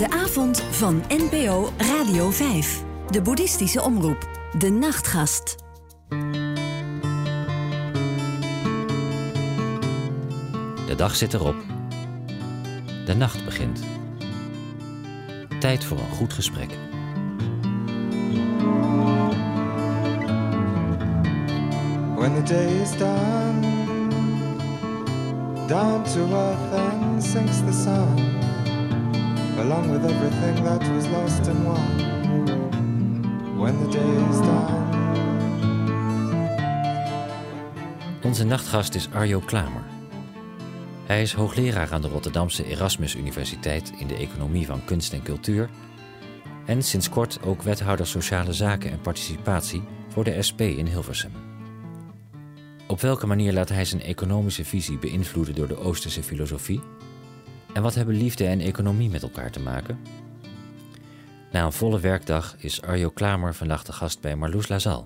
De avond van NPO Radio 5. De boeddhistische omroep. De Nachtgast. De dag zit erop. De nacht begint. Tijd voor een goed gesprek. When the day is done, down to earth and sinks the sun, along with everything that was lost and won. When the day is done. Onze nachtgast is Arjo Klamer. Hij is hoogleraar aan de Rotterdamse Erasmus Universiteit in de economie van kunst en cultuur en sinds kort ook wethouder sociale zaken en participatie voor de SP in Hilversum. Op welke manier laat hij zijn economische visie beïnvloeden door de Oosterse filosofie? En wat hebben liefde en economie met elkaar te maken? Na een volle werkdag is Arjo Klamer vannacht de gast bij Marloes Lazal.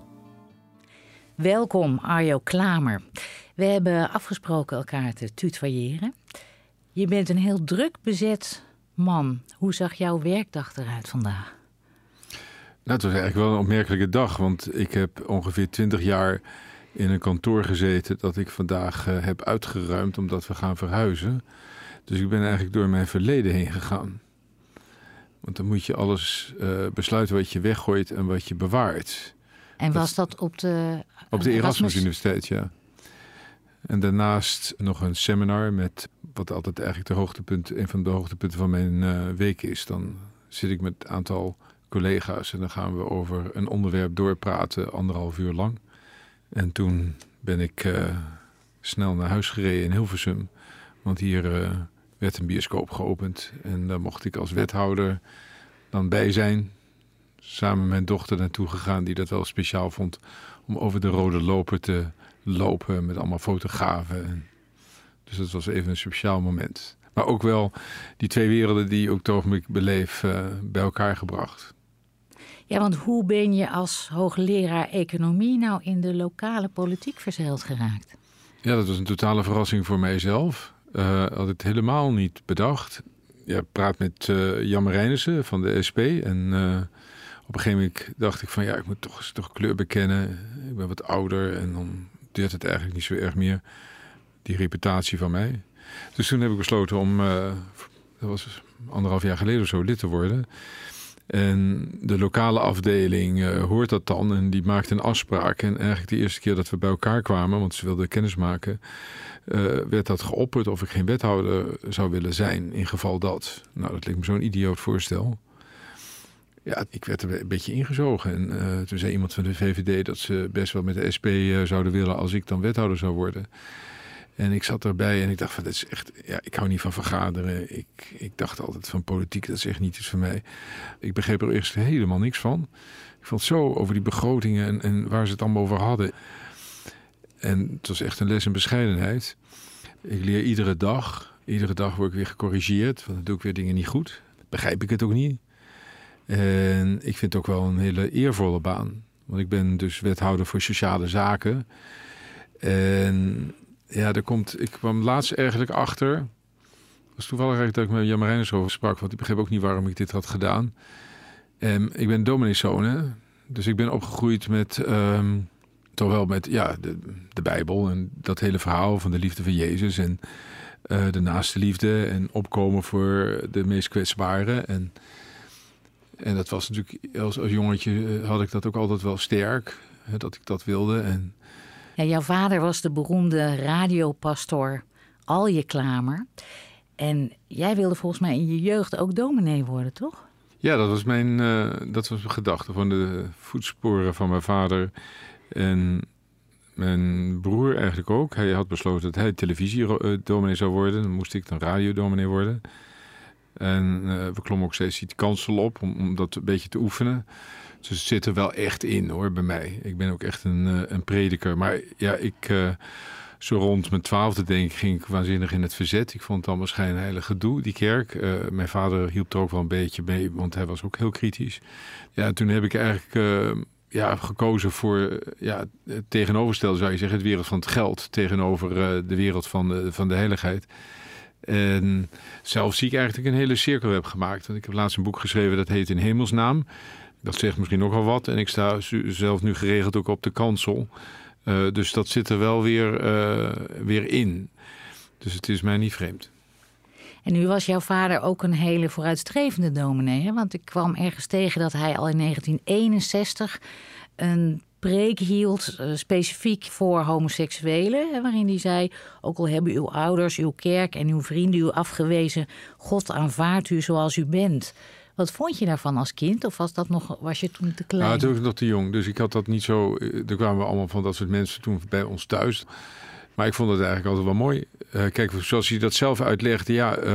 Welkom Arjo Klamer. We hebben afgesproken elkaar te tutoyeren. Je bent een heel druk bezet man. Hoe zag jouw werkdag eruit vandaag? Nou, het was eigenlijk wel een opmerkelijke dag, want ik heb ongeveer 20 jaar in een kantoor gezeten dat ik vandaag heb uitgeruimd omdat we gaan verhuizen. Dus ik ben eigenlijk door mijn verleden heen gegaan. Want dan moet je alles besluiten wat je weggooit en wat je bewaart. En was dat op de Erasmus Universiteit, ja. En daarnaast nog een seminar met wat altijd eigenlijk een van de hoogtepunten van mijn week is. Dan zit ik met een aantal collega's en dan gaan we over een onderwerp doorpraten 1,5 uur lang. En toen ben ik snel naar huis gereden in Hilversum. Want hier werd een bioscoop geopend. En daar mocht ik als wethouder dan bij zijn. Samen met mijn dochter naartoe gegaan die dat wel speciaal vond. Om over de rode loper te lopen met allemaal fotografen. Dus dat was even een speciaal moment. Maar ook wel die twee werelden die ik op het ogenblik beleef bij elkaar gebracht. Ja, want hoe ben je als hoogleraar economie nou in de lokale politiek verzeild geraakt? Ja, dat was een totale verrassing voor mijzelf. Had ik helemaal niet bedacht. Ja, praat met Jan Marijnissen van de SP. En op een gegeven moment dacht ik van ja, ik moet toch kleur bekennen. Ik ben wat ouder en dan deert het eigenlijk niet zo erg meer. Die reputatie van mij. Dus toen heb ik besloten om, dat was 1,5 jaar geleden of zo, lid te worden. En de lokale afdeling hoort dat dan en die maakt een afspraak. En eigenlijk de eerste keer dat we bij elkaar kwamen, want ze wilden kennis maken, werd dat geopperd of ik geen wethouder zou willen zijn in geval dat. Nou, dat leek me zo'n idioot voorstel. Ja, ik werd er een beetje ingezogen. En toen zei iemand van de VVD dat ze best wel met de SP zouden willen als ik dan wethouder zou worden. En ik zat erbij en ik dacht van, dat is echt, ja, ik hou niet van vergaderen. Ik dacht altijd van politiek, dat is echt niet iets voor mij. Ik begreep er eerst helemaal niks van. Ik vond zo over die begrotingen en waar ze het allemaal over hadden. En het was echt een les in bescheidenheid. Ik leer iedere dag. Iedere dag word ik weer gecorrigeerd, want dan doe ik weer dingen niet goed. Begrijp ik het ook niet. En ik vind het ook wel een hele eervolle baan. Want ik ben dus wethouder voor sociale zaken. En ja, ik kwam laatst eigenlijk achter. Het was toevallig eigenlijk dat ik met Jan Marijnissen over sprak. Want ik begreep ook niet waarom ik dit had gedaan. Ik ben domineeszoon, hè. Dus ik ben opgegroeid met toch wel met ja, de Bijbel. En dat hele verhaal van de liefde van Jezus. En de naaste liefde. En opkomen voor de meest kwetsbaren. En dat was natuurlijk, als jongetje had ik dat ook altijd wel sterk. Dat ik dat wilde. En ja, jouw vader was de beroemde radiopastoor Alje Klamer. En jij wilde volgens mij in je jeugd ook dominee worden, toch? Ja, dat was mijn gedachte. Van de voetsporen van mijn vader. En mijn broer eigenlijk ook. Hij had besloten dat hij televisiedominee zou worden. Dan moest ik dan radiodominee worden. En we klommen ook steeds die kansel op om dat een beetje te oefenen. Dus het zit er wel echt in hoor, bij mij. Ik ben ook echt een prediker. Maar ja, zo rond mijn 12e denk ik, ging ik waanzinnig in het verzet. Ik vond het allemaal schijnheilig gedoe, die kerk. Mijn vader hielp er ook wel een beetje mee, want hij was ook heel kritisch. Ja, toen heb ik eigenlijk gekozen voor het tegenovergestelde, zou je zeggen. Het wereld van het geld tegenover de wereld van de heiligheid. En zelf zie ik eigenlijk een hele cirkel heb gemaakt. Want ik heb laatst een boek geschreven dat heet In Hemelsnaam. Dat zegt misschien ook al wat. En ik sta zelf nu geregeld ook op de kansel. Dus dat zit er wel weer in. Dus het is mij niet vreemd. En nu was jouw vader ook een hele vooruitstrevende dominee. Hè? Want ik kwam ergens tegen dat hij al in 1961 een preek hield specifiek voor homoseksuelen. Hè, waarin hij zei, ook al hebben uw ouders, uw kerk en uw vrienden u afgewezen, God aanvaardt u zoals u bent. Wat vond je daarvan als kind? Of was je toen te klein? Nou, toen was ik nog te jong. Dus ik had dat niet zo. Er kwamen allemaal van dat soort mensen toen bij ons thuis. Maar ik vond het eigenlijk altijd wel mooi. Kijk, zoals hij dat zelf uitlegde.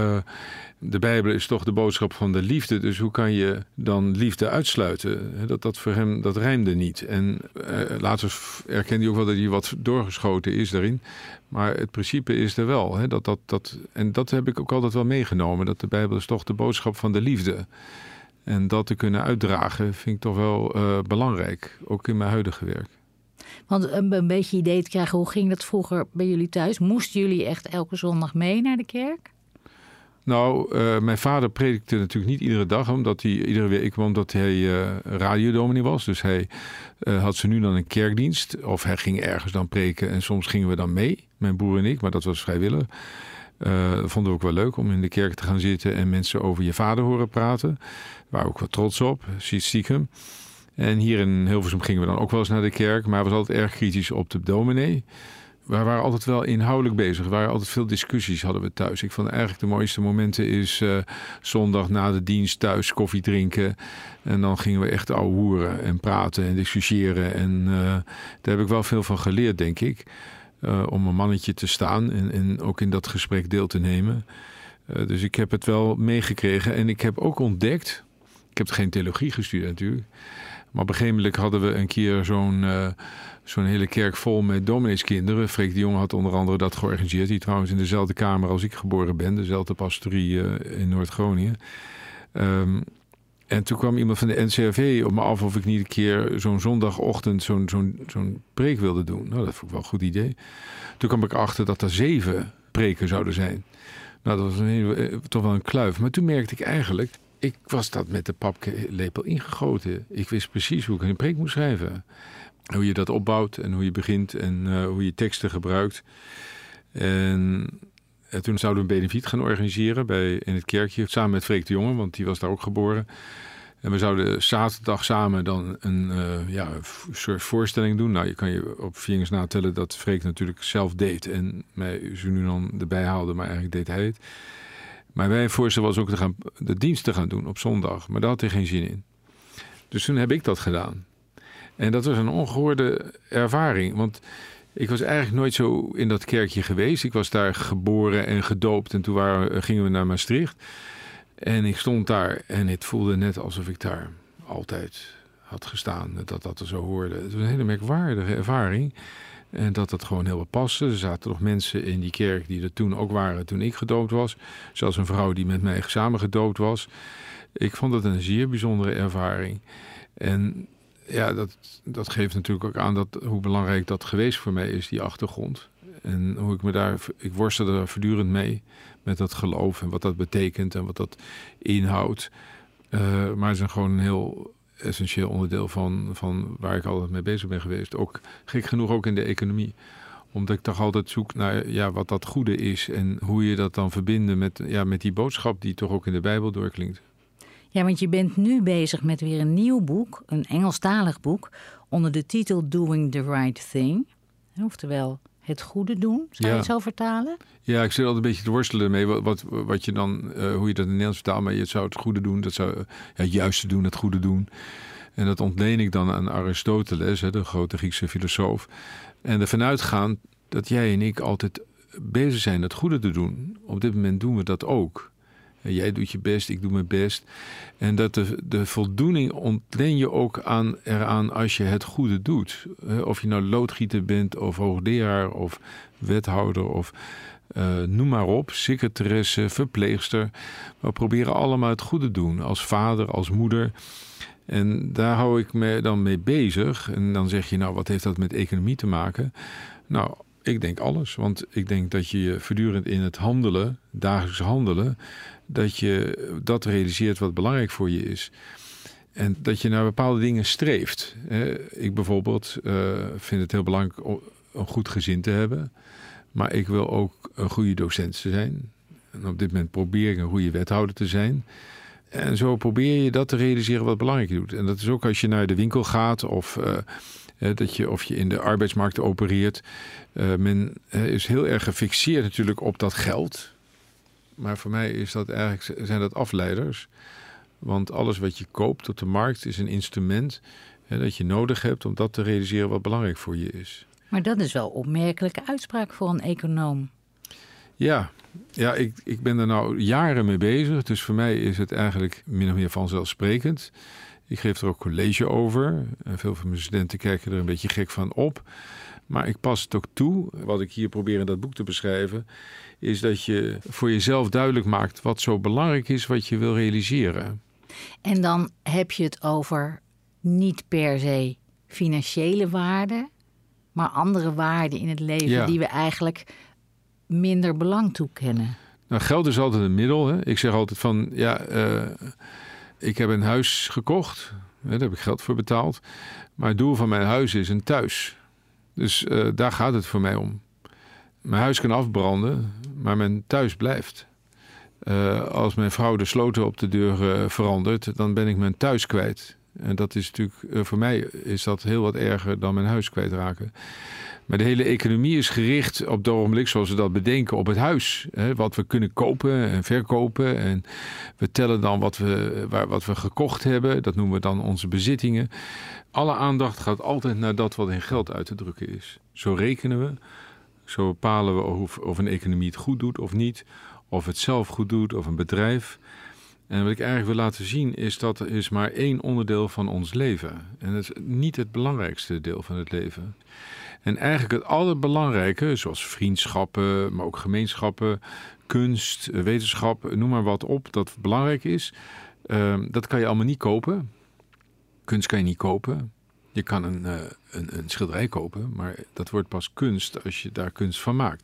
De Bijbel is toch de boodschap van de liefde. Dus hoe kan je dan liefde uitsluiten? Dat voor hem, dat rijmde niet. En later erkende hij ook wel dat hij wat doorgeschoten is daarin. Maar het principe is er wel. Hè? En dat heb ik ook altijd wel meegenomen. Dat de Bijbel is toch de boodschap van de liefde. En dat te kunnen uitdragen vind ik toch wel belangrijk. Ook in mijn huidige werk. Want een beetje idee te krijgen, hoe ging dat vroeger bij jullie thuis? Moesten jullie echt elke zondag mee naar de kerk? Nou, mijn vader predikte natuurlijk niet iedere dag, omdat hij iedere week, omdat hij radiodominee was. Dus hij had ze nu dan een kerkdienst, of hij ging ergens dan preken en soms gingen we dan mee, mijn broer en ik, maar dat was vrijwillig. Dat vonden we ook wel leuk om in de kerk te gaan zitten en mensen over je vader horen praten. Daar waren we ook wel trots op, stiekem. En hier in Hilversum gingen we dan ook wel eens naar de kerk, maar hij was altijd erg kritisch op de dominee. We waren altijd wel inhoudelijk bezig. Er waren altijd veel discussies hadden we thuis. Ik vond eigenlijk de mooiste momenten is zondag na de dienst thuis koffie drinken. En dan gingen we echt ouwehoeren en praten en discussiëren. En daar heb ik wel veel van geleerd, denk ik. Om een mannetje te staan en ook in dat gesprek deel te nemen. Dus ik heb het wel meegekregen. En ik heb ook ontdekt, ik heb geen theologie gestudeerd natuurlijk. Maar op een gegeven moment hadden we een keer zo'n hele kerk vol met domineeskinderen. Freek de Jong had onder andere dat georganiseerd. Die trouwens in dezelfde kamer als ik geboren ben. Dezelfde pastorie in Noord-Groningen. En toen kwam iemand van de NCRV op me af of ik niet een keer zo'n zondagochtend zo'n preek wilde doen. Nou, dat vond ik wel een goed idee. Toen kwam ik achter dat er 7 preken zouden zijn. Nou, dat was toch wel een kluif. Maar toen merkte ik eigenlijk, ik was dat met de paplepel ingegoten. Ik wist precies hoe ik een preek moest schrijven. Hoe je dat opbouwt en hoe je begint en hoe je teksten gebruikt. En toen zouden we een benefiet gaan organiseren in het kerkje. Samen met Freek de Jonge, want die was daar ook geboren. En we zouden zaterdag samen dan een soort voorstelling doen. Nou, je kan je op vingers natellen dat Freek natuurlijk zelf deed. En mij zo nu dan erbij haalde, maar eigenlijk deed hij het. Maar mijn voorstel was ook de dienst te gaan doen op zondag. Maar daar had hij geen zin in. Dus toen heb ik dat gedaan. En dat was een ongehoorde ervaring. Want ik was eigenlijk nooit zo in dat kerkje geweest. Ik was daar geboren en gedoopt. En toen gingen we naar Maastricht. En ik stond daar en het voelde net alsof ik daar altijd had gestaan. Dat er zo hoorde. Het was een hele merkwaardige ervaring. En dat gewoon heel wat paste. Er zaten nog mensen in die kerk die er toen ook waren toen ik gedoopt was. Zelfs een vrouw die met mij samen gedoopt was. Ik vond het een zeer bijzondere ervaring. En ja, dat geeft natuurlijk ook aan hoe belangrijk dat geweest voor mij is, die achtergrond. En hoe ik worstelde daar voortdurend mee met dat geloof en wat dat betekent en wat dat inhoudt. Maar het is gewoon een heel essentieel onderdeel van waar ik altijd mee bezig ben geweest. Ook gek genoeg ook in de economie. Omdat ik toch altijd zoek naar wat dat goede is en hoe je dat dan verbinden met die boodschap die toch ook in de Bijbel doorklinkt. Ja, want je bent nu bezig met weer een nieuw boek, een Engelstalig boek, onder de titel Doing the Right Thing. Oftewel, het goede doen. Zou je het zo vertalen? Ja, ik zit altijd een beetje te worstelen ermee wat je dan, hoe je dat in het Nederlands vertaalt. Maar je zou het goede doen, dat zou het juiste doen, het goede doen. En dat ontleen ik dan aan Aristoteles, de grote Griekse filosoof. En ervan uitgaan dat jij en ik altijd bezig zijn het goede te doen. Op dit moment doen we dat ook. Jij doet je best, ik doe mijn best. En dat de voldoening ontleen je ook eraan als je het goede doet. Of je nou loodgieter bent, of hoogleraar, of wethouder, of noem maar op. Secretaresse, verpleegster. We proberen allemaal het goede te doen. Als vader, als moeder. En daar hou ik me dan mee bezig. En dan zeg je, nou, wat heeft dat met economie te maken? Nou, Ik denk alles. Want ik denk dat je voortdurend in het handelen, dagelijks handelen, dat je dat realiseert wat belangrijk voor je is. En dat je naar bepaalde dingen streeft. Ik bijvoorbeeld vind het heel belangrijk om een goed gezin te hebben. Maar ik wil ook een goede docent zijn. En op dit moment probeer ik een goede wethouder te zijn. En zo probeer je dat te realiseren wat belangrijk doet. En dat is ook als je naar de winkel gaat of of je in de arbeidsmarkt opereert. Men is heel erg gefixeerd natuurlijk op dat geld. Maar voor mij is dat zijn dat afleiders. Want alles wat je koopt op de markt is een instrument dat je nodig hebt om dat te realiseren wat belangrijk voor je is. Maar dat is wel een opmerkelijke uitspraak voor een econoom. Ja, ik ben er nou jaren mee bezig. Dus voor mij is het eigenlijk min of meer vanzelfsprekend. Ik geef er ook college over. En veel van mijn studenten kijken er een beetje gek van op. Maar ik pas het ook toe. Wat ik hier probeer in dat boek te beschrijven, is dat je voor jezelf duidelijk maakt wat zo belangrijk is wat je wil realiseren. En dan heb je het over niet per se financiële waarden, maar andere waarden in het leven die we eigenlijk minder belang toekennen. Nou, geld is altijd een middel. Hè? Ik zeg altijd van, ik heb een huis gekocht. Daar heb ik geld voor betaald. Maar het doel van mijn huis is een thuis. Dus daar gaat het voor mij om. Mijn huis kan afbranden, maar mijn thuis blijft. Als mijn vrouw de sloten op de deur verandert, dan ben ik mijn thuis kwijt. En dat is natuurlijk, voor mij is dat heel wat erger dan mijn huis kwijtraken. Maar de hele economie is gericht op het ogenblik, zoals we dat bedenken, op het huis. Wat we kunnen kopen en verkopen. En we tellen dan wat we gekocht hebben. Dat noemen we dan onze bezittingen. Alle aandacht gaat altijd naar dat wat in geld uit te drukken is. Zo rekenen we. Zo bepalen we of een economie het goed doet of niet. Of het zelf goed doet of een bedrijf. En wat ik eigenlijk wil laten zien is dat is maar één onderdeel van ons leven. En dat is niet het belangrijkste deel van het leven. En eigenlijk het allerbelangrijke, zoals vriendschappen, maar ook gemeenschappen, kunst, wetenschap, noem maar wat op, dat belangrijk is. Dat kan je allemaal niet kopen. Kunst kan je niet kopen. Je kan een schilderij kopen, maar dat wordt pas kunst als je daar kunst van maakt.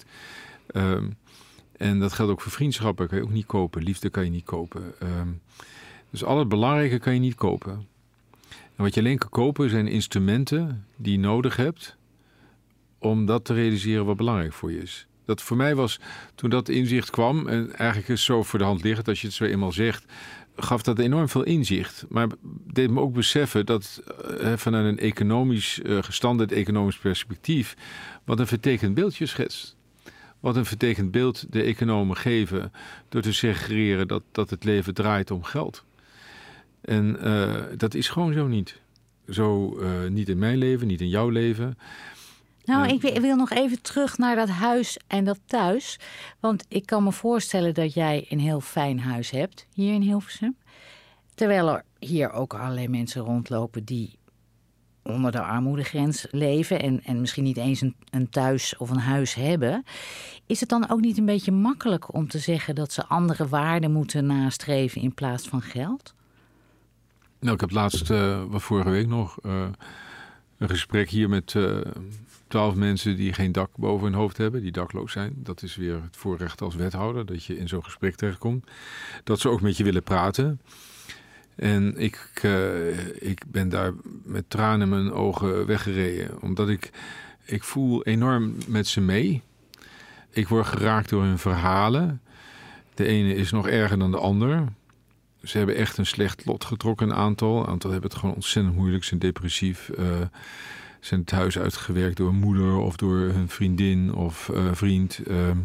En dat geldt ook voor vriendschappen, kan je ook niet kopen. Liefde kan je niet kopen. Dus al het belangrijke kan je niet kopen. En wat je alleen kan kopen zijn instrumenten die je nodig hebt om dat te realiseren wat belangrijk voor je is. Dat voor mij was, toen dat inzicht kwam, en eigenlijk is het zo voor de hand liggend als je het zo eenmaal zegt, gaf dat enorm veel inzicht. Maar deed me ook beseffen dat vanuit een economisch, standaard economisch perspectief, wat een vertekend beeldje schetst. Wat een vertekend beeld de economen geven door te suggereren dat het leven draait om geld. En dat is gewoon zo niet. Zo niet in mijn leven, niet in jouw leven. Nou, ik wil nog even terug naar dat huis en dat thuis. Want ik kan me voorstellen dat jij een heel fijn huis hebt hier in Hilversum. Terwijl er hier ook allerlei mensen rondlopen die onder de armoedegrens leven en misschien niet eens een thuis of een huis hebben. Is het dan ook niet een beetje makkelijk om te zeggen dat ze andere waarden moeten nastreven in plaats van geld? Nou, ik heb laatst, vorige week nog, een gesprek hier met 12 mensen die geen dak boven hun hoofd hebben, die dakloos zijn. Dat is weer het voorrecht als wethouder, dat je in zo'n gesprek terechtkomt. Dat ze ook met je willen praten. En ik ben daar met tranen in mijn ogen weggereden. Omdat ik voel enorm met ze mee. Ik word geraakt door hun verhalen. De ene is nog erger dan de ander. Ze hebben echt een slecht lot getrokken, een aantal. Een aantal hebben het gewoon ontzettend moeilijk, zijn depressief. Zijn het huis uitgewerkt door een moeder of door hun vriendin of vriend.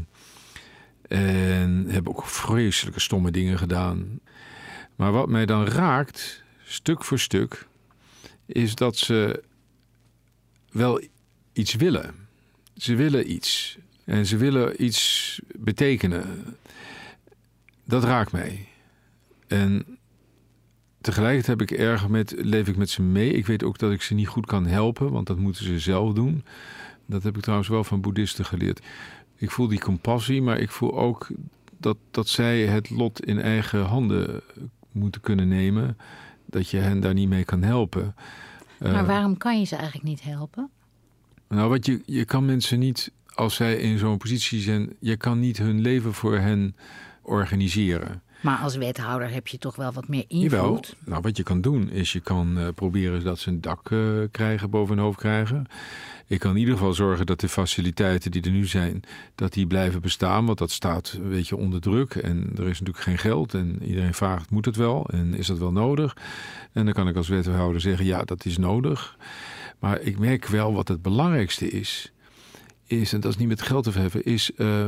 En hebben ook vreselijke stomme dingen gedaan. Maar wat mij dan raakt, stuk voor stuk, is dat ze wel iets willen. Ze willen iets. En ze willen iets betekenen. Dat raakt mij. En tegelijkertijd leef ik met ze mee. Ik weet ook dat ik ze niet goed kan helpen, want dat moeten ze zelf doen. Dat heb ik trouwens wel van boeddhisten geleerd. Ik voel die compassie, maar ik voel ook dat zij het lot in eigen handen moeten kunnen nemen. Dat je hen daar niet mee kan helpen. Maar waarom kan je ze eigenlijk niet helpen? Nou, je kan mensen niet als zij in zo'n positie zijn, je kan niet hun leven voor hen organiseren. Maar als wethouder heb je toch wel wat meer invloed? Jawel. Nou, wat je kan doen is je kan proberen dat ze een dak krijgen, boven hun hoofd krijgen. Ik kan in ieder geval zorgen dat de faciliteiten die er nu zijn, dat die blijven bestaan. Want dat staat een beetje onder druk en er is natuurlijk geen geld. En iedereen vraagt, moet het wel? En is dat wel nodig? En dan kan ik als wethouder zeggen, ja, dat is nodig. Maar ik merk wel wat het belangrijkste is en dat is niet met geld te verheffen, is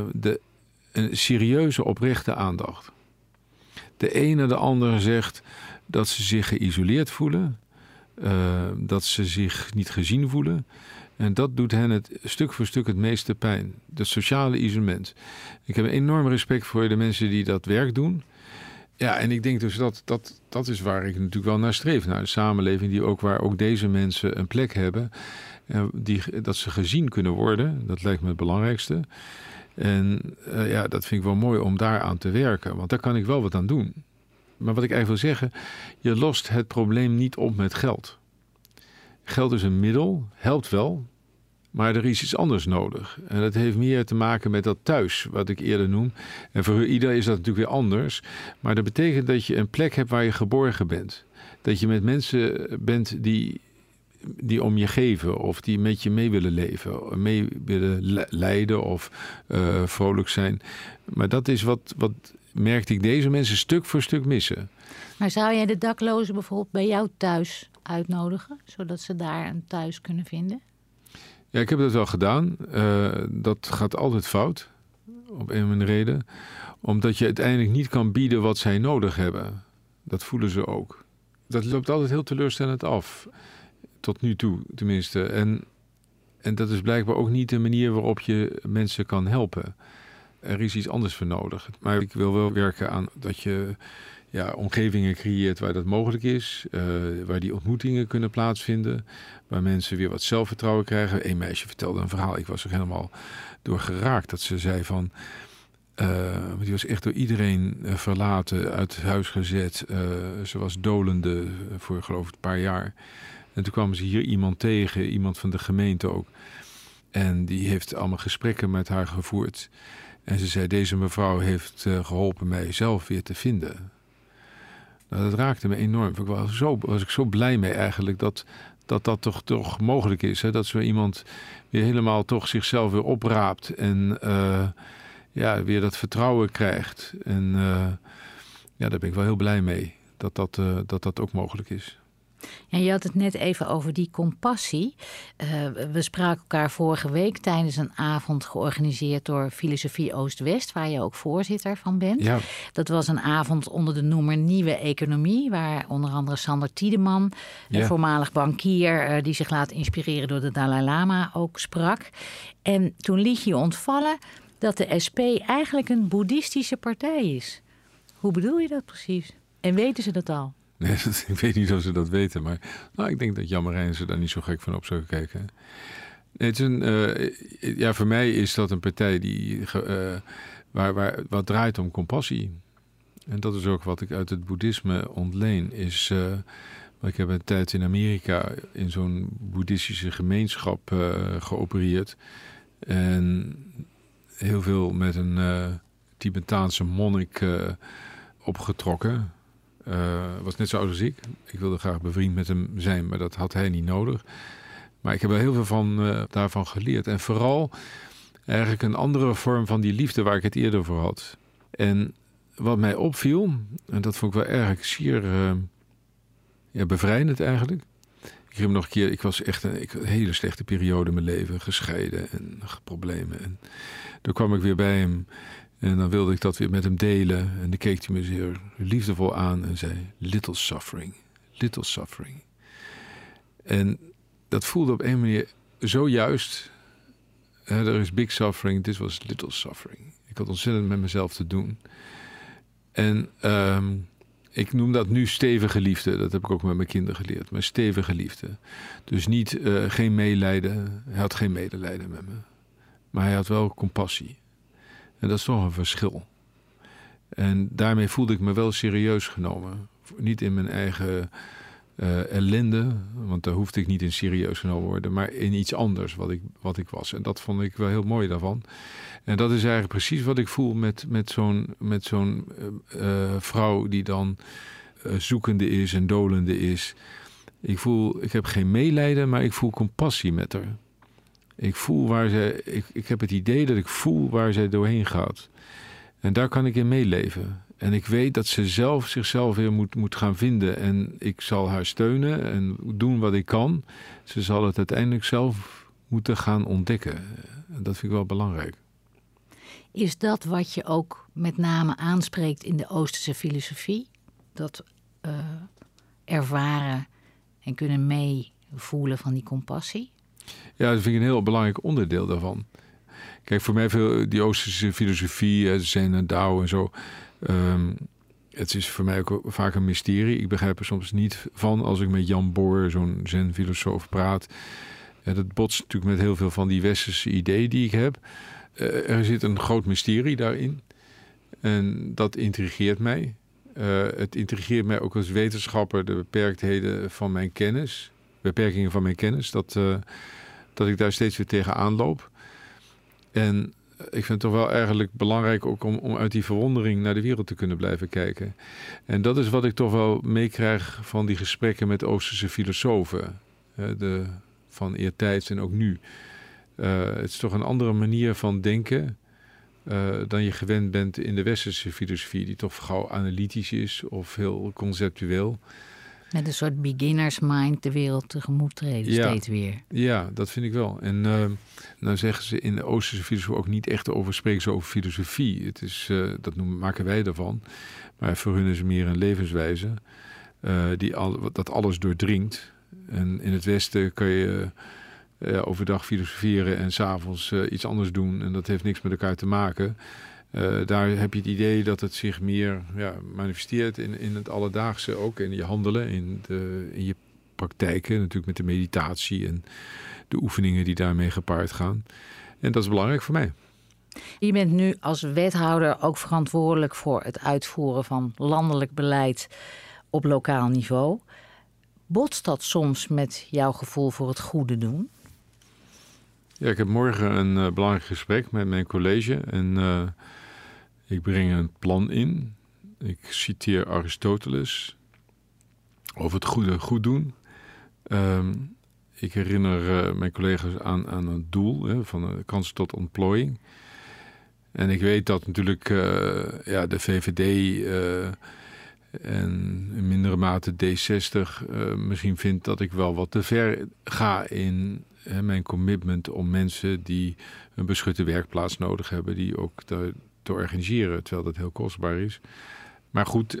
een serieuze, oprechte aandacht. De ene de andere zegt dat ze zich geïsoleerd voelen, dat ze zich niet gezien voelen. En dat doet hen stuk voor stuk het meeste pijn. Dat sociale isolement. Ik heb een enorm respect voor de mensen die dat werk doen. Ja, en ik denk dus dat is waar ik natuurlijk wel naar streef. Naar een samenleving waar ook deze mensen een plek hebben. Dat ze gezien kunnen worden. Dat lijkt me het belangrijkste. En dat vind ik wel mooi om daaraan te werken. Want daar kan ik wel wat aan doen. Maar wat ik eigenlijk wil zeggen, je lost het probleem niet op met geld. Geld is een middel, helpt wel, maar er is iets anders nodig. En dat heeft meer te maken met dat thuis, wat ik eerder noem. En voor ieder is dat natuurlijk weer anders. Maar dat betekent dat je een plek hebt waar je geborgen bent. Dat je met mensen bent die om je geven of die met je mee willen leven, mee willen lijden of vrolijk zijn. Maar dat is wat merkte ik deze mensen stuk voor stuk missen. Maar zou jij de daklozen bijvoorbeeld bij jou thuis uitnodigen, zodat ze daar een thuis kunnen vinden? Ja, ik heb dat wel gedaan. Dat gaat altijd fout, op een reden. Omdat je uiteindelijk niet kan bieden wat zij nodig hebben. Dat voelen ze ook. Dat loopt altijd heel teleurstellend af. Tot nu toe, tenminste. En dat is blijkbaar ook niet de manier waarop je mensen kan helpen. Er is iets anders voor nodig. Maar ik wil wel werken aan dat je omgevingen creëert waar dat mogelijk is. Waar die ontmoetingen kunnen plaatsvinden. Waar mensen weer wat zelfvertrouwen krijgen. Een meisje vertelde een verhaal. Ik was er helemaal door geraakt. Dat ze zei van... die was echt door iedereen verlaten, uit huis gezet. Ze was dolende voor geloof ik een paar jaar. En toen kwamen ze hier iemand tegen. Iemand van de gemeente ook. En die heeft allemaal gesprekken met haar gevoerd. En ze zei, deze mevrouw heeft geholpen mij zelf weer te vinden. Nou, dat raakte me enorm. Was ik zo blij mee eigenlijk dat toch mogelijk is. Hè? Dat zo iemand weer helemaal toch zichzelf weer opraapt. En weer dat vertrouwen krijgt. En daar ben ik wel heel blij mee. Dat ook mogelijk is. En je had het net even over die compassie. We spraken elkaar vorige week tijdens een avond georganiseerd door Filosofie Oost-West, waar je ook voorzitter van bent. Ja. Dat was een avond onder de noemer Nieuwe Economie, waar onder andere Sander Tiedeman, een voormalig bankier die zich laat inspireren door de Dalai Lama, ook sprak. En toen liet je ontvallen dat de SP eigenlijk een boeddhistische partij is. Hoe bedoel je dat precies? En weten ze dat al? Nee, ik weet niet of ze dat weten, maar ik denk dat Jan Marijnissen daar niet zo gek van op zou kijken. Nee, het is voor mij is dat een partij die wat draait om compassie. En dat is ook wat ik uit het boeddhisme ontleen. Ik heb een tijd in Amerika in zo'n boeddhistische gemeenschap geopereerd. En heel veel met een Tibetaanse monnik opgetrokken. Was net zo oud als ik. Ik wilde graag bevriend met hem zijn, maar dat had hij niet nodig. Maar ik heb wel heel veel daarvan geleerd. En vooral eigenlijk een andere vorm van die liefde waar ik het eerder voor had. En wat mij opviel, en dat vond ik wel erg zeer bevrijdend eigenlijk. Ik heb nog een keer, ik was echt een hele slechte periode in mijn leven, gescheiden en problemen. En toen kwam ik weer bij hem. En dan wilde ik dat weer met hem delen. En dan keek hij me zeer liefdevol aan en zei, little suffering, little suffering. En dat voelde op een manier zo juist. Er is big suffering, dit was little suffering. Ik had ontzettend met mezelf te doen. En ik noem dat nu stevige liefde. Dat heb ik ook met mijn kinderen geleerd. Maar stevige liefde. Dus niet geen medelijden. Hij had geen medelijden met me. Maar hij had wel compassie. En dat is toch een verschil. En daarmee voelde ik me wel serieus genomen. Niet in mijn eigen ellende. Want daar hoefde ik niet in serieus genomen worden. Maar in iets anders wat ik was. En dat vond ik wel heel mooi daarvan. En dat is eigenlijk precies wat ik voel met zo'n vrouw die dan zoekende is en dolende is. Ik heb geen medelijden, maar ik voel compassie met haar. Ik heb het idee dat ik voel waar zij doorheen gaat. En daar kan ik in meeleven. En ik weet dat ze zichzelf weer moet gaan vinden. En ik zal haar steunen en doen wat ik kan. Ze zal het uiteindelijk zelf moeten gaan ontdekken. En dat vind ik wel belangrijk. Is dat wat je ook met name aanspreekt in de Oosterse filosofie? Dat ervaren en kunnen meevoelen van die compassie? Ja, dat vind ik een heel belangrijk onderdeel daarvan. Kijk, voor mij veel die Oosterse filosofie, Zen en Dao en zo. Het is voor mij ook vaak een mysterie. Ik begrijp er soms niet van als ik met Jan Bohr, zo'n Zen-filosoof, praat. Dat botst natuurlijk met heel veel van die westerse ideeën die ik heb. Er zit een groot mysterie daarin. En dat intrigeert mij. Het intrigeert mij ook als wetenschapper de beperkingen van mijn kennis. Dat ik daar steeds weer tegenaan loop. En ik vind het toch wel eigenlijk belangrijk ook om uit die verwondering naar de wereld te kunnen blijven kijken. En dat is wat ik toch wel meekrijg van die gesprekken met Oosterse filosofen. Van eertijds en ook nu. Het is toch een andere manier van denken dan je gewend bent in de westerse filosofie, die toch gauw analytisch is of heel conceptueel. Met een soort beginners mind de wereld tegemoet treden, steeds weer. Ja, dat vind ik wel. En nou zeggen ze in de Oosterse filosofie ook niet echt spreken ze over filosofie. Het is, maken wij ervan. Maar voor hun is het meer een levenswijze dat alles doordringt. En in het Westen kan je overdag filosoferen en 's avonds iets anders doen. En dat heeft niks met elkaar te maken. Daar heb je het idee dat het zich meer manifesteert in het alledaagse ook. In je handelen, in je praktijken. Natuurlijk met de meditatie en de oefeningen die daarmee gepaard gaan. En dat is belangrijk voor mij. Je bent nu als wethouder ook verantwoordelijk voor het uitvoeren van landelijk beleid op lokaal niveau. Botst dat soms met jouw gevoel voor het goede doen? Ja, ik heb morgen een belangrijk gesprek met mijn college. En ik breng een plan in. Ik citeer Aristoteles over het goede goed doen. Ik herinner mijn collega's aan het doel van de kans tot ontplooiing. En ik weet dat natuurlijk de VVD en in mindere mate D60 misschien vindt dat ik wel wat te ver ga in mijn commitment om mensen die een beschutte werkplaats nodig hebben, die ook te organiseren, terwijl dat heel kostbaar is. Maar goed,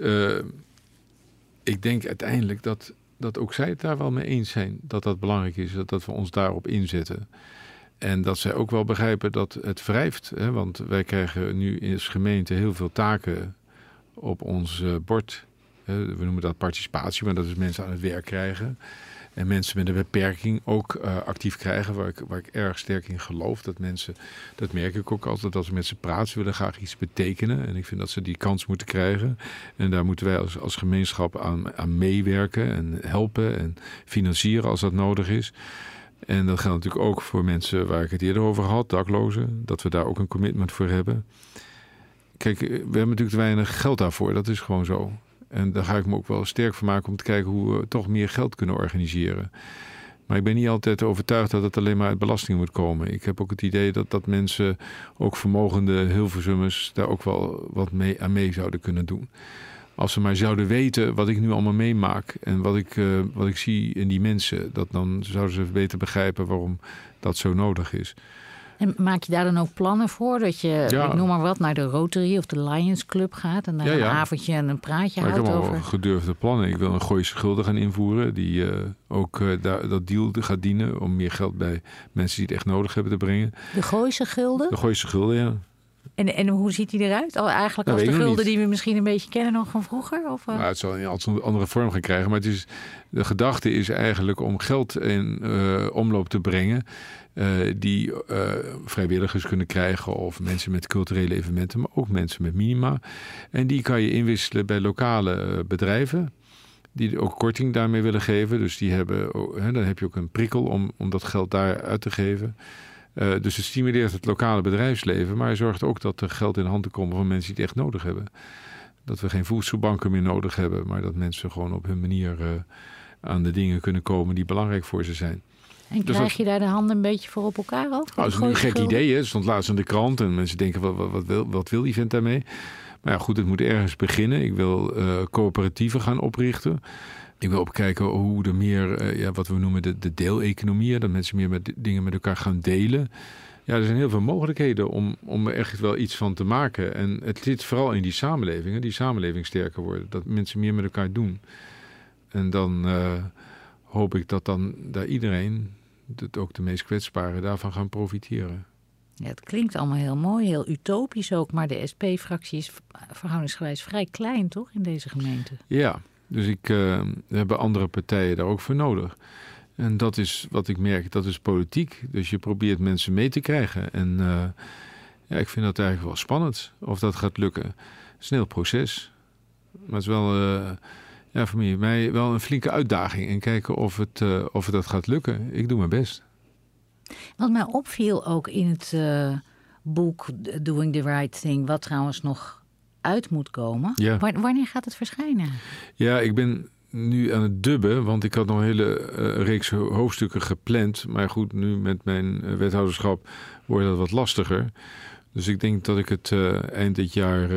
ik denk uiteindelijk dat ook zij het daar wel mee eens zijn, dat belangrijk is, dat we ons daarop inzetten. En dat zij ook wel begrijpen dat het wrijft. Want wij krijgen nu als gemeente heel veel taken op ons bord. We noemen dat participatie, maar dat is mensen aan het werk krijgen. En mensen met een beperking ook actief krijgen, waar ik erg sterk in geloof. Dat mensen, dat merk ik ook altijd, als we met ze praten, ze willen graag iets betekenen. En ik vind dat ze die kans moeten krijgen. En daar moeten wij als gemeenschap aan meewerken en helpen en financieren als dat nodig is. En dat geldt natuurlijk ook voor mensen waar ik het eerder over had, daklozen. Dat we daar ook een commitment voor hebben. Kijk, we hebben natuurlijk te weinig geld daarvoor. Dat is gewoon zo. En daar ga ik me ook wel sterk voor maken om te kijken hoe we toch meer geld kunnen organiseren. Maar ik ben niet altijd overtuigd dat het alleen maar uit belasting moet komen. Ik heb ook het idee dat mensen, ook vermogende Hilversummers, daar ook wel wat aan mee zouden kunnen doen. Als ze maar zouden weten wat ik nu allemaal meemaak en wat ik zie in die mensen, dan zouden ze beter begrijpen waarom dat zo nodig is. En maak je daar dan ook plannen voor? Dat je, ik noem maar wat, naar de Rotary of de Lions Club gaat en daar een avondje en een praatje houdt over? Ik heb al gedurfde plannen. Ik wil een Gooise Gulden gaan invoeren die ook dat deal gaat dienen om meer geld bij mensen die het echt nodig hebben te brengen. De Gooise Gulden? De Gooise Gulden, ja. En hoe ziet die eruit? Eigenlijk als de gulden die we misschien een beetje kennen nog van vroeger? Of? Nou, het zal een andere vorm gaan krijgen. Maar de gedachte is eigenlijk om geld in omloop te brengen die vrijwilligers kunnen krijgen of mensen met culturele evenementen, maar ook mensen met minima. En die kan je inwisselen bij lokale bedrijven die ook korting daarmee willen geven. Dus die hebben, dan heb je ook een prikkel om dat geld daar uit te geven. Dus het stimuleert het lokale bedrijfsleven, maar hij zorgt ook dat er geld in handen komt van mensen die het echt nodig hebben. Dat we geen voedselbanken meer nodig hebben, maar dat mensen gewoon op hun manier aan de dingen kunnen komen die belangrijk voor ze zijn. En dus krijg je daar de handen een beetje voor op elkaar ook? Dat is een gek idee, hè? Het stond laatst in de krant en mensen denken, wat wil die vent daarmee? Maar ja, goed, het moet ergens beginnen. Ik wil coöperatieven gaan oprichten. Ik wil ook kijken hoe er meer, wat we noemen de deeleconomieën, dat mensen meer dingen met elkaar gaan delen. Ja, er zijn heel veel mogelijkheden om er echt wel iets van te maken. En het zit vooral in die samenleving sterker worden. Dat mensen meer met elkaar doen. En dan hoop ik dat dan daar iedereen, ook de meest kwetsbaren, daarvan gaan profiteren. Ja, het klinkt allemaal heel mooi, heel utopisch ook. Maar de SP-fractie is verhoudingsgewijs vrij klein, toch, in deze gemeente? Ja, dus hebben andere partijen daar ook voor nodig. En dat is wat ik merk, dat is politiek. Dus je probeert mensen mee te krijgen. En ik vind dat eigenlijk wel spannend of dat gaat lukken. Het is een heel proces. Maar het is wel voor mij wel een flinke uitdaging. En kijken of het dat gaat lukken. Ik doe mijn best. Wat mij opviel ook in het boek Doing the Right Thing, wat trouwens nog uit moet komen. Ja. Wanneer gaat het verschijnen? Ja, ik ben nu aan het dubben, want ik had nog een hele reeks hoofdstukken gepland. Maar goed, nu met mijn wethouderschap wordt dat wat lastiger. Dus ik denk dat ik het eind dit jaar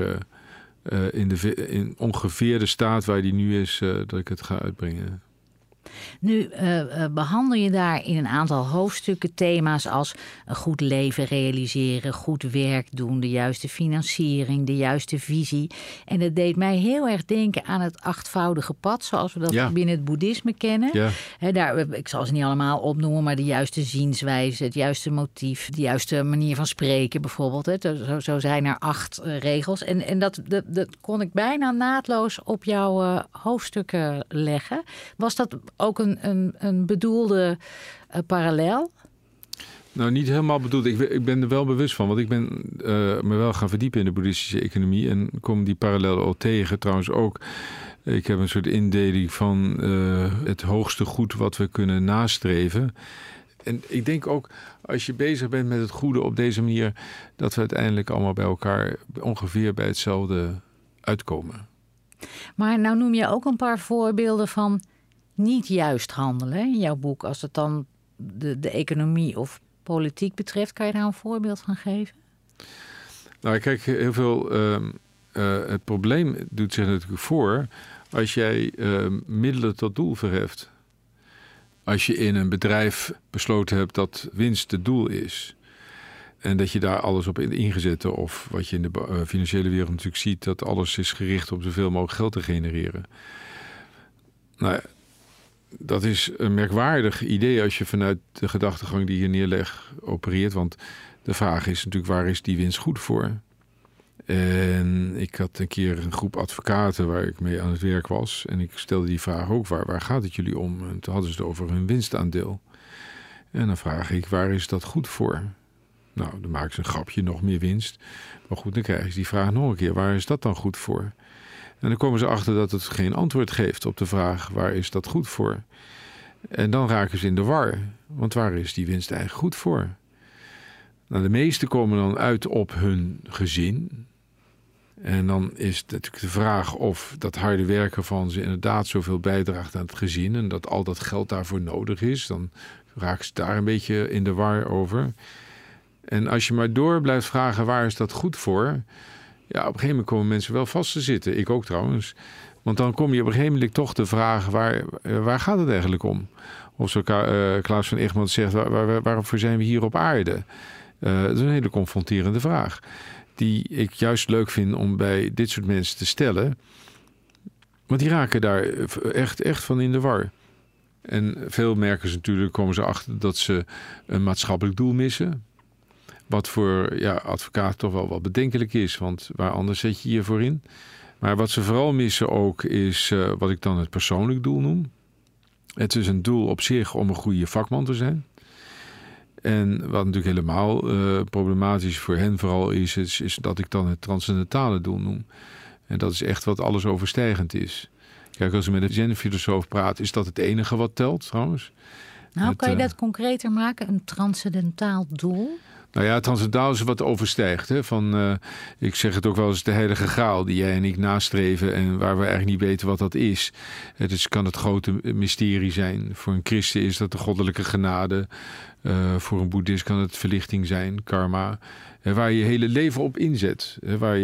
in ongeveer de staat waar die nu is, dat ik het ga uitbrengen. Nu behandel je daar in een aantal hoofdstukken thema's als een goed leven realiseren, goed werk doen, de juiste financiering, de juiste visie. En dat deed mij heel erg denken aan het 8voudige pad, zoals we dat binnen het boeddhisme kennen. Ja. Ik zal ze niet allemaal opnoemen, maar de juiste zienswijze, het juiste motief, de juiste manier van spreken bijvoorbeeld. Zo zijn er 8 regels. En dat kon ik bijna naadloos op jouw hoofdstukken leggen. Was dat ook een bedoelde parallel? Nou, niet helemaal bedoeld. Ik ben er wel bewust van. Want ik ben me wel gaan verdiepen in de boeddhistische economie. En kom die parallellen al tegen. Trouwens ook, ik heb een soort indeling van het hoogste goed wat we kunnen nastreven. En ik denk ook, als je bezig bent met het goede op deze manier, dat we uiteindelijk allemaal bij elkaar ongeveer bij hetzelfde uitkomen. Maar nou noem je ook een paar voorbeelden van niet juist handelen in jouw boek, als het dan de economie of politiek betreft. Kan je daar een voorbeeld van geven? Nou, kijk, heel veel. Het probleem doet zich natuurlijk voor als jij middelen tot doel verheft. Als je in een bedrijf besloten hebt dat winst het doel is. En dat je daar alles op ingezet, of wat je in de financiële wereld natuurlijk ziet, dat alles is gericht om zoveel mogelijk geld te genereren. Nou, dat is een merkwaardig idee als je vanuit de gedachtegang die je neerlegt opereert. Want de vraag is natuurlijk, waar is die winst goed voor? En ik had een keer een groep advocaten waar ik mee aan het werk was. En ik stelde die vraag ook, waar gaat het jullie om? En toen hadden ze het over hun winstaandeel. En dan vraag ik, waar is dat goed voor? Nou, dan maken ze een grapje, nog meer winst. Maar goed, dan krijgen ze die vraag nog een keer, waar is dat dan goed voor? En dan komen ze achter dat het geen antwoord geeft op de vraag, waar is dat goed voor? En dan raken ze in de war. Want waar is die winst eigenlijk goed voor? Nou, de meesten komen dan uit op hun gezin. En dan is het natuurlijk de vraag of dat harde werken van ze inderdaad zoveel bijdraagt aan het gezin. En dat al dat geld daarvoor nodig is. Dan raken ze daar een beetje in de war over. En als je maar door blijft vragen, waar is dat goed voor? Ja, op een gegeven moment komen mensen wel vast te zitten. Ik ook trouwens. Want dan kom je op een gegeven moment toch de vraag, waar gaat het eigenlijk om? Of zo Klaas van Egmond zegt, waarvoor zijn we hier op aarde? Dat is een hele confronterende vraag. Die ik juist leuk vind om bij dit soort mensen te stellen. Want die raken daar echt van in de war. En veel merken ze natuurlijk, komen ze achter dat ze een maatschappelijk doel missen. Wat voor advocaten toch wel wat bedenkelijk is. Want waar anders zet je voor in. Maar wat ze vooral missen ook is wat ik dan het persoonlijk doel noem. Het is een doel op zich om een goede vakman te zijn. En wat natuurlijk helemaal problematisch voor hen vooral is dat ik dan het transcendentale doel noem. En dat is echt wat alles overstijgend is. Kijk, als je met een zen-filosoof praat, is dat het enige wat telt trouwens. Nou, kan je dat concreter maken? Een transcendentaal doel? Nou ja, transcendaal is wat overstijgt. Hè? Ik zeg het ook wel eens, de heilige graal die jij en ik nastreven en waar we eigenlijk niet weten wat dat is. Dus kan het grote mysterie zijn. Voor een christen is dat de goddelijke genade. Voor een boeddhist kan het verlichting zijn, karma. Waar je je hele leven op inzet.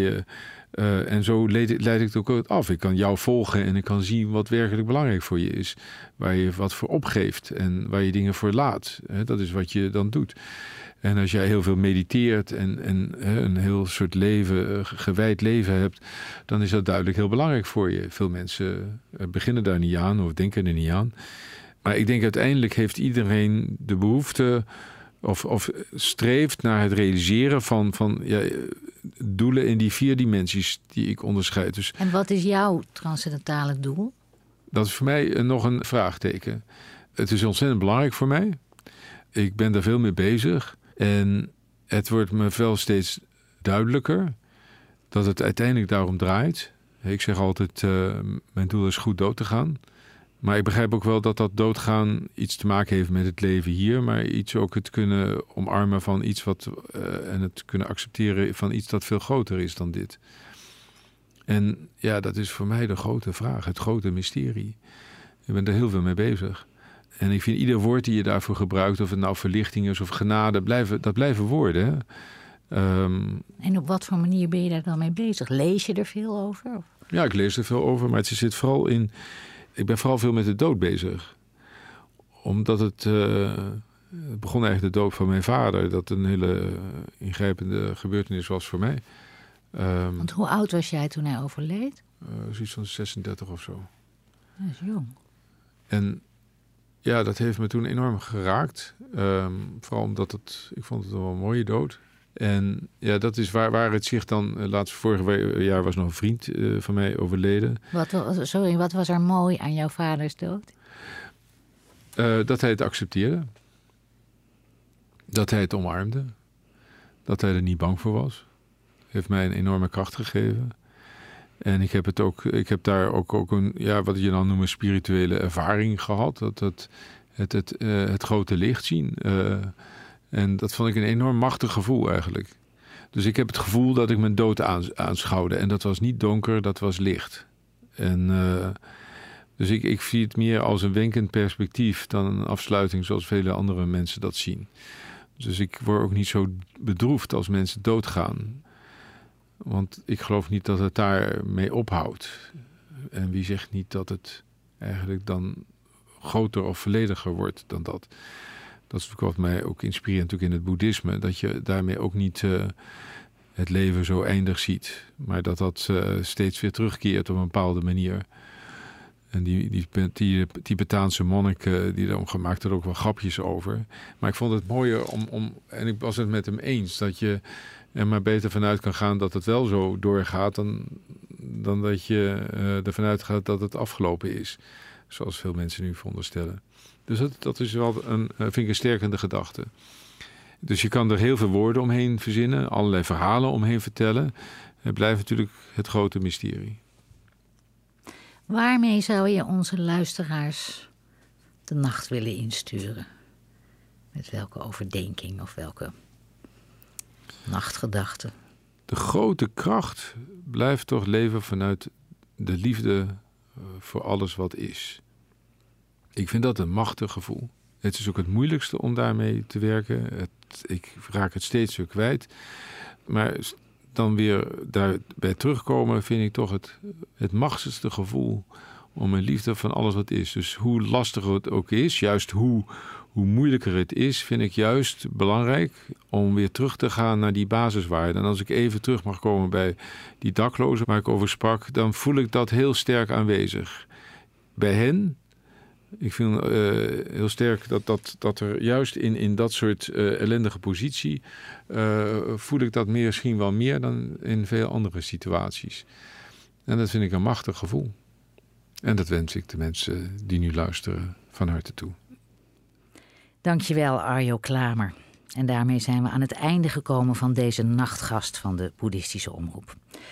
En zo leid ik het ook af. Ik kan jou volgen en ik kan zien wat werkelijk belangrijk voor je is. Waar je wat voor opgeeft en waar je dingen voor laat. Dat is wat je dan doet. En als jij heel veel mediteert en een heel soort leven, gewijd leven hebt, dan is dat duidelijk heel belangrijk voor je. Veel mensen beginnen daar niet aan of denken er niet aan. Maar ik denk uiteindelijk heeft iedereen de behoefte of streeft naar het realiseren van doelen in die 4 dimensies die ik onderscheid. Dus, en wat is jouw transcendentale doel? Dat is voor mij nog een vraagteken. Het is ontzettend belangrijk voor mij. Ik ben daar veel mee bezig. En het wordt me wel steeds duidelijker dat het uiteindelijk daarom draait. Ik zeg altijd, mijn doel is goed dood te gaan. Maar ik begrijp ook wel dat dat doodgaan iets te maken heeft met het leven hier. Maar iets ook het kunnen omarmen van iets en het kunnen accepteren van iets dat veel groter is dan dit. En ja, dat is voor mij de grote vraag, het grote mysterie. Ik ben er heel veel mee bezig. En ik vind ieder woord die je daarvoor gebruikt, of het nou verlichting is of genade, dat blijven woorden. Hè? En op wat voor manier ben je daar dan mee bezig? Lees je er veel over? Of? Ja, ik lees er veel over, maar het zit vooral in. Ik ben vooral veel met de dood bezig. Omdat het begon eigenlijk de dood van mijn vader, dat een hele ingrijpende gebeurtenis was voor mij. Want hoe oud was jij toen hij overleed? Zoiets van 36 of zo. Dat is jong. En ja, dat heeft me toen enorm geraakt. Vooral omdat ik vond het wel een mooie dood. En ja, dat is waar het zich dan. Vorig jaar was nog een vriend van mij overleden. Wat was er mooi aan jouw vaders dood? Dat hij het accepteerde. Dat hij het omarmde. Dat hij er niet bang voor was. Heeft mij een enorme kracht gegeven. En ik heb daar ook een, wat je dan noemt, een spirituele ervaring gehad. Het grote licht zien. En dat vond ik een enorm machtig gevoel eigenlijk. Dus ik heb het gevoel dat ik mijn dood aanschouwde. En dat was niet donker, dat was licht. En dus ik zie het meer als een wenkend perspectief dan een afsluiting zoals vele andere mensen dat zien. Dus ik word ook niet zo bedroefd als mensen doodgaan. Want ik geloof niet dat het daarmee ophoudt. En wie zegt niet dat het eigenlijk dan groter of vollediger wordt dan dat. Dat is natuurlijk wat mij ook inspireert natuurlijk in het boeddhisme. Dat je daarmee ook niet het leven zo eindig ziet. Maar dat steeds weer terugkeert op een bepaalde manier. En die Tibetaanse monniken, die maakten er ook wel grapjes over. Maar ik vond het mooier en ik was het met hem eens, dat je er maar beter vanuit kan gaan dat het wel zo doorgaat, dan dat je ervan uitgaat dat het afgelopen is. Zoals veel mensen nu veronderstellen. Dus dat is wel vind ik een sterkende gedachte. Dus je kan er heel veel woorden omheen verzinnen, allerlei verhalen omheen vertellen. Het blijft natuurlijk het grote mysterie. Waarmee zou je onze luisteraars de nacht willen insturen? Met welke overdenking of welke nachtgedachte? De grote kracht blijft toch leven vanuit de liefde voor alles wat is. Ik vind dat een machtig gevoel. Het is ook het moeilijkste om daarmee te werken. Ik raak het steeds weer kwijt. Maar dan weer daarbij terugkomen vind ik toch het machtigste gevoel om een liefde van alles wat is. Dus hoe lastiger het ook is, juist hoe moeilijker het is, vind ik juist belangrijk om weer terug te gaan naar die basiswaarden. En als ik even terug mag komen bij die daklozen waar ik over sprak, dan voel ik dat heel sterk aanwezig. Bij hen, ik vind heel sterk dat er juist in dat soort ellendige positie voel ik dat misschien wel meer dan in veel andere situaties. En dat vind ik een machtig gevoel. En dat wens ik de mensen die nu luisteren van harte toe. Dankjewel, Arjo Klamer. En daarmee zijn we aan het einde gekomen van deze nachtgast van de Boeddhistische Omroep.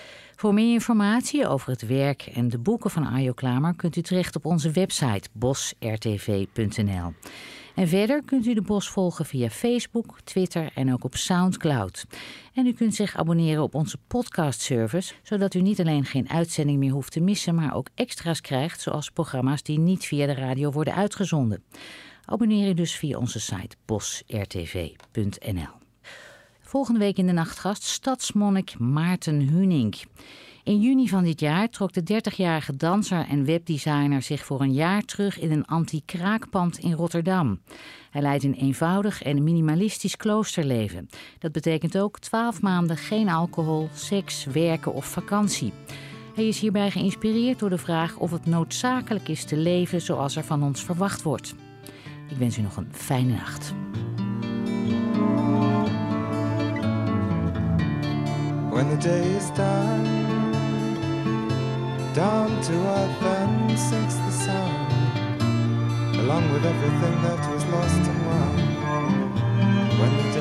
Voor meer informatie over het werk en de boeken van Arjo Klamer kunt u terecht op onze website bosrtv.nl. En verder kunt u de Bos volgen via Facebook, Twitter en ook op Soundcloud. En u kunt zich abonneren op onze podcastservice, zodat u niet alleen geen uitzending meer hoeft te missen, maar ook extra's krijgt, zoals programma's die niet via de radio worden uitgezonden. Abonneer u dus via onze site bosrtv.nl. Volgende week in de nachtgast stadsmonnik Maarten Hunink. In juni van dit jaar trok de 30-jarige danser en webdesigner zich voor een jaar terug in een anti-kraakpand in Rotterdam. Hij leidt een eenvoudig en minimalistisch kloosterleven. Dat betekent ook 12 maanden geen alcohol, seks, werken of vakantie. Hij is hierbij geïnspireerd door de vraag of het noodzakelijk is te leven zoals er van ons verwacht wordt. Ik wens u nog een fijne nacht. When the day is done, down to earth and sinks the sun, along with everything that was lost and won. When the